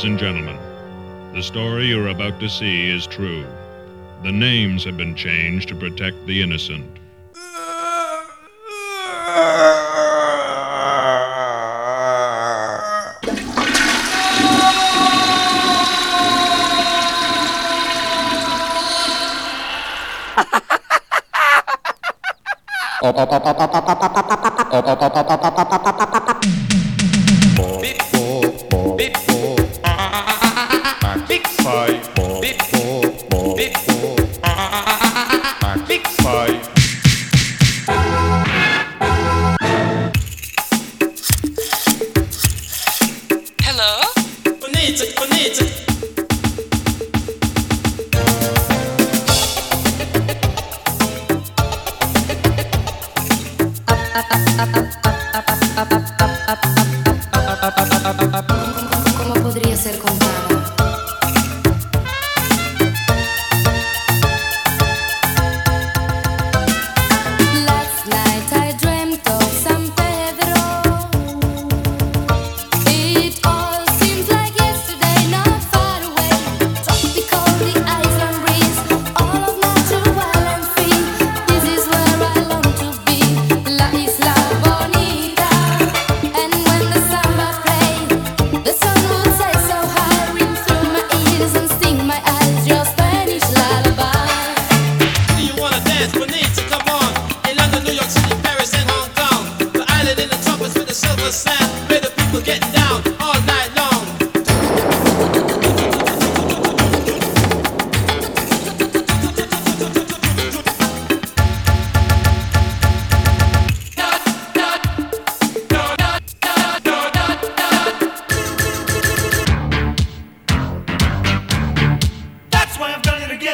Ladies and gentlemen, the story you're about to see is true. The names have been changed to protect the innocent. ¿Cómo podría ser contada? Last night I dreamt of San Pedro. It all seems like yesterday, not far away. Tropical, the island breeze, all of natural and free. This is where I long to be, La Isla Bonita. And when the samba plays, the sun would say so high, ring through my ears and sting my eyes, your Spanish lullaby. Do you wanna dance? Bonita, come on. In London, New York City, Paris, and Hong Kong. The island in the tropics with the silver sand, where the people getting down all night long. That's why I've done it again.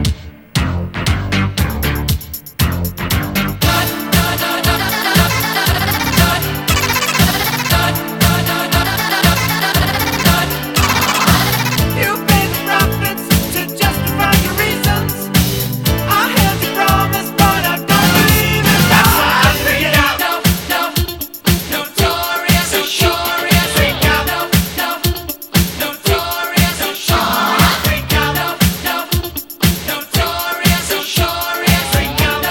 You paid the profits to justify your reasons. I held your promise, but I don't believe it. That's why I freak out. Notorious, notorious, freak out. Notorious, notorious, freak out. Notorious, notorious, freak out.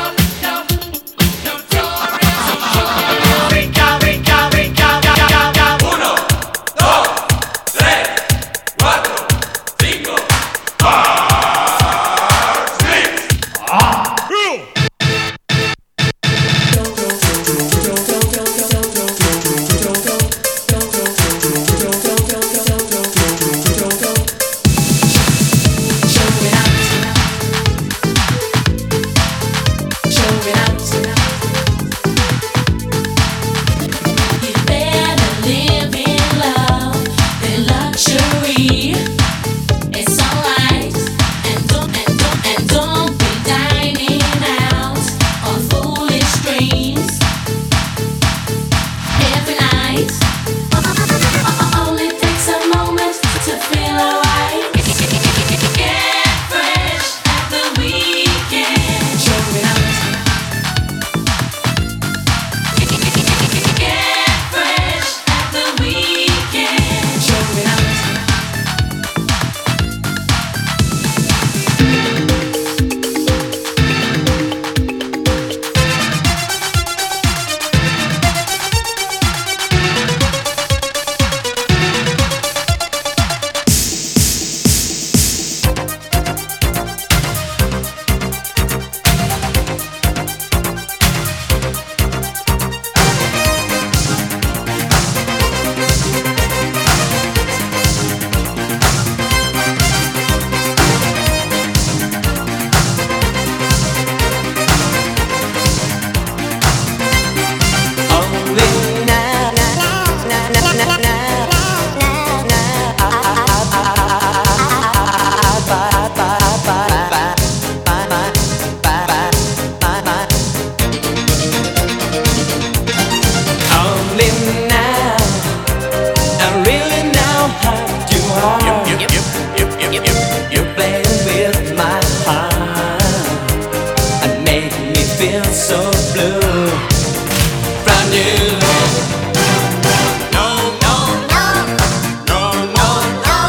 Notorious, freak out, freak out, freak out, out. 1, 2, 3, 4, 5. You better live in love and luxury. It's alright, and don't be dining out on foolish dreams every night. Only takes a moment to feel alright. Get fresh at the weekend. Get fresh at the weekend. No, no, no, no, no, no.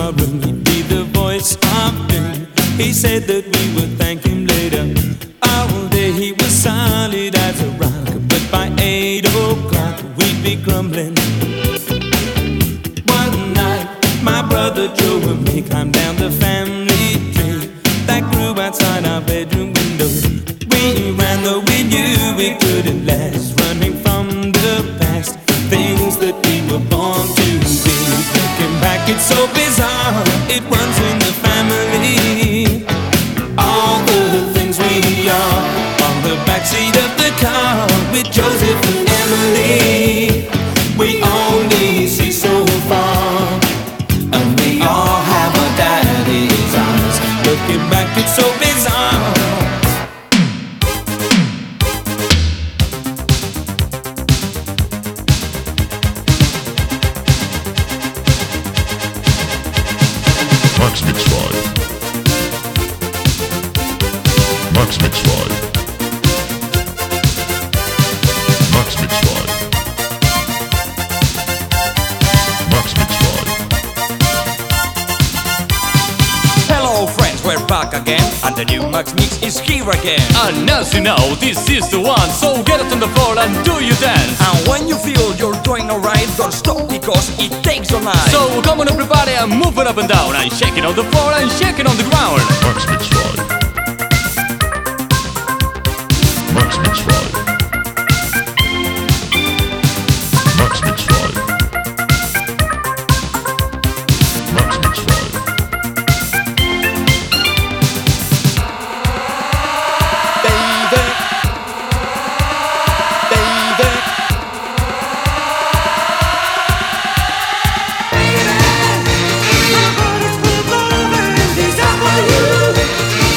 tomorrow he'd be the voice of doom. He said that we would thank him later. All day he was solid as a rock, but by 8 o'clock we'd be crumbling. One night my brother Joe and me climbed down the family tree that grew outside our bedroom window. We ran though we knew we couldn't last, running from the past, things that we were born to be. Looking back, it's so bizarre, it runs in the family. All the things we are on the backseat of the car with Joseph and Emily. We only see so far, and we all have our daddy's eyes. Looking back, it's so bizarre. Max Mix 5. Max Mix 5. Max Mix 5. Max Mix 5. Hello friends, we're back again, and the new Max Mix is here again. And as you know, this is the one, so get it on the floor and do your dance. And when you feel you're doing alright, don't stop because it takes all night. So come on everybody and move it up and down, and shake it on the floor and shake it on the ground. Max Mix 5. Max Mix 5. Max Mix 5. Max Mix 5. My heart is full of love and desire for you.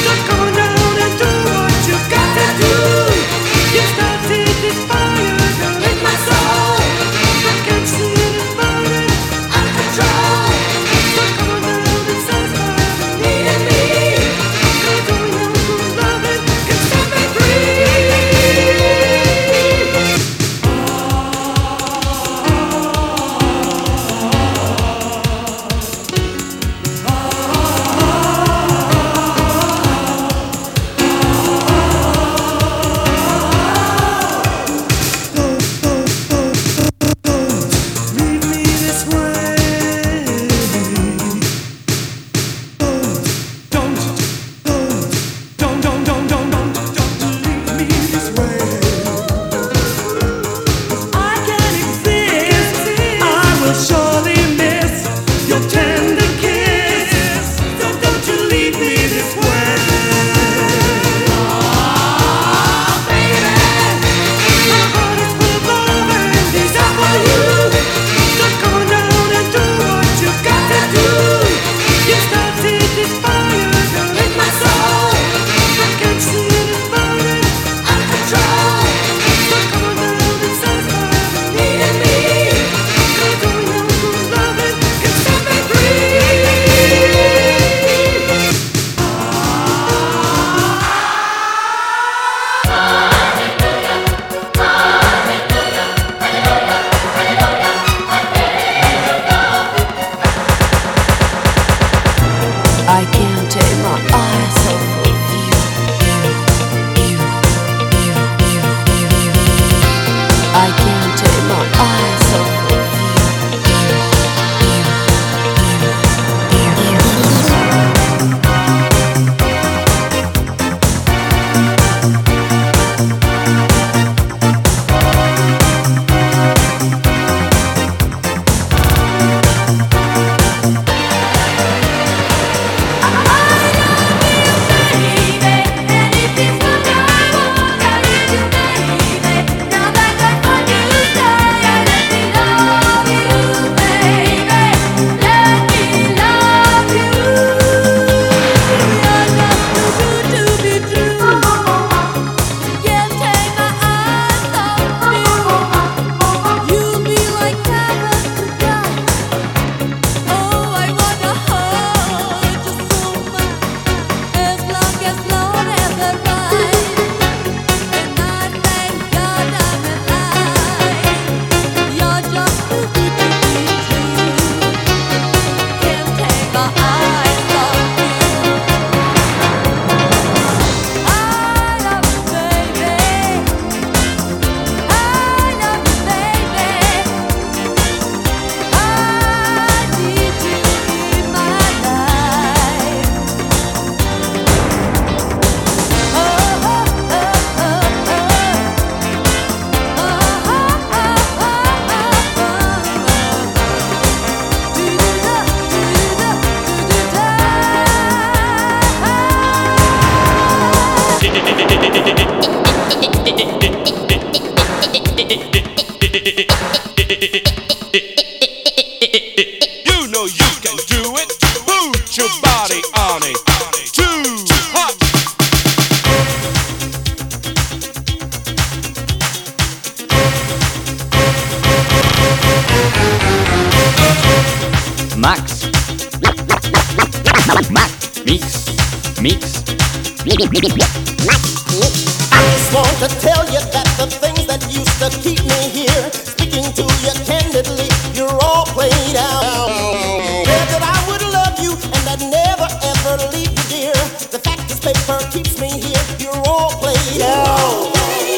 I just want to tell you that the things that used to keep me here, speaking to you candidly, you're all played out. Said that I would love you and I'd never ever leave you, dear. The fact this paper keeps me here, you're all played out.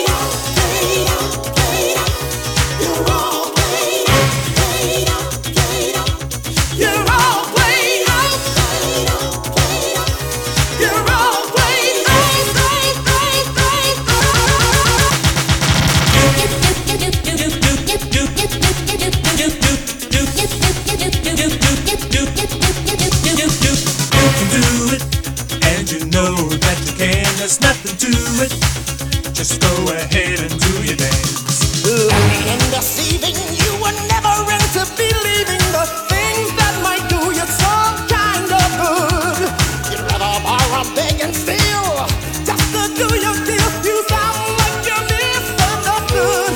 There's nothing to it. Just go ahead and do your dance. Lying and deceiving, you were never into believing the things that might do you some kind of good. You'd rather borrow, beg, and steal just to do your deal. You sound like you're misunderstood.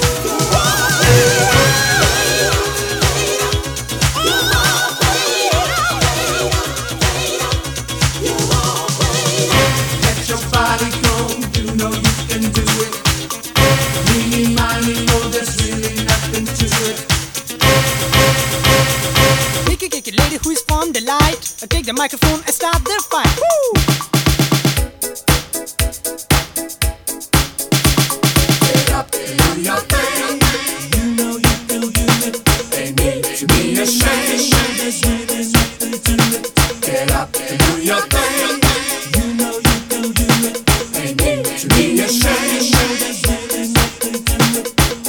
Let your body go, you know you can do it. Meeny, miny, oh, there's really nothing to it. Kick it, lady who is from the light. Take the microphone and start the fight. Woo! Get up and do your thing. You know you can do it. Ain't need to be ashamed. There's really nothing to it. Get up and do your thing. You know you can do it. Ain't need to be ashamed. There's really nothing to it.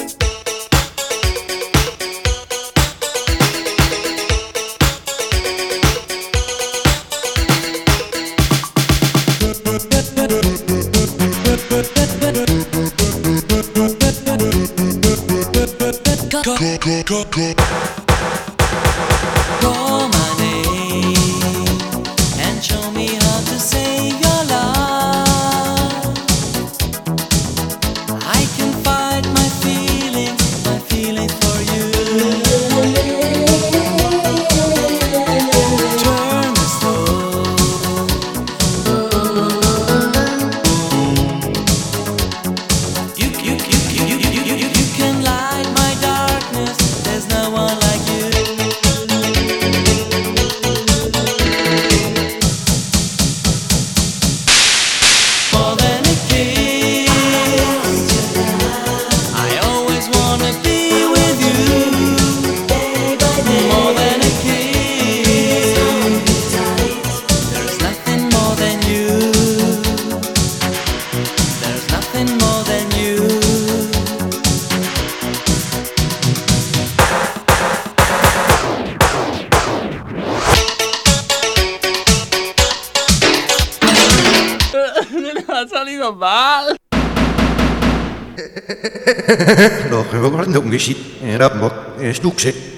Call my name and show me how to say your love. I can fight my feelings for you. Turn the stone. You can light my darkness. There's no one like you. More than a kiss, I always wanna be with you. More than a kiss, there's nothing more than you. There's nothing more than you. Ha salido mal. Doch, wir wollen umgeschickt. Era Stuxet.